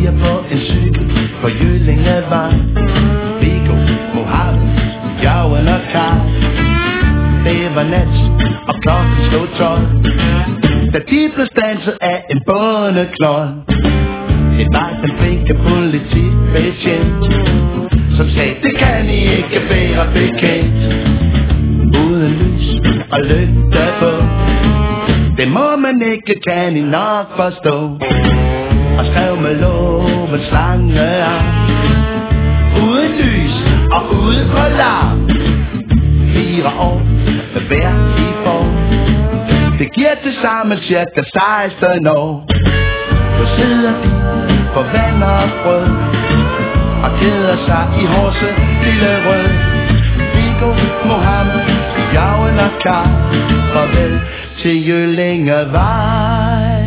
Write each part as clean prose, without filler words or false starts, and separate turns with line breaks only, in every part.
piger på en cykel på Jyllingevej. Viggo, Mohammed, Jørgen og Karl. Det var nat, og klokken slog 12, da de blev standset af en bondeklold. Det var den flinke politibetjent, som sagde, det kan I ikke være bekendt. Uden lys og lygte på, det må man ikke, kan I nok forstå. Og skrev med lovens lange arm, uden lys og uden for larm. 4 år med hver i form, det giver til sammen cirka 16 år. Nu sidder de på vand og brød og keder sig i Horse lille rød. Viggo, Mohammed, Jørgen og Karl, farvel til Jyllingevej.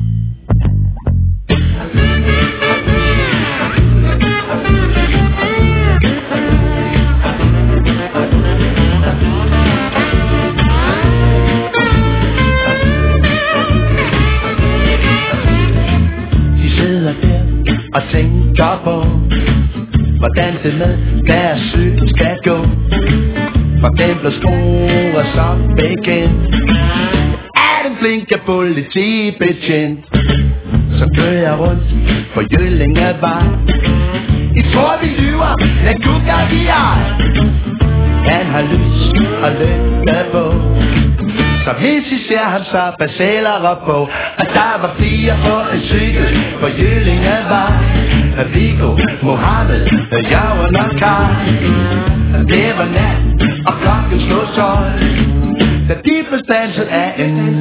Og tænker på, hvordan det med deres cykel skal gå. For den blev skruet som bekendt af den flinke politibetjent, som kører rundt på Jyllingevej. I tror vi lyver, men kukker vi ej. Han har lys og lygte på, så hvis I ser ham, så baseler op på, at der var 4 på en cykel på Jyllingevej. Viggo, Mohammed, Jørgen og Karl. Det var nat, og klokken slog 12, da de blev standset af en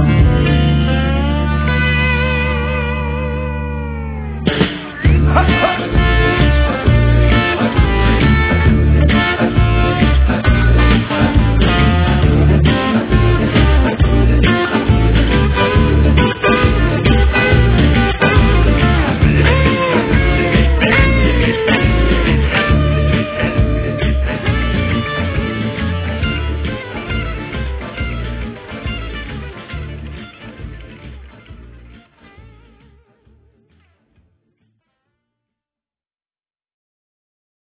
bondeknold.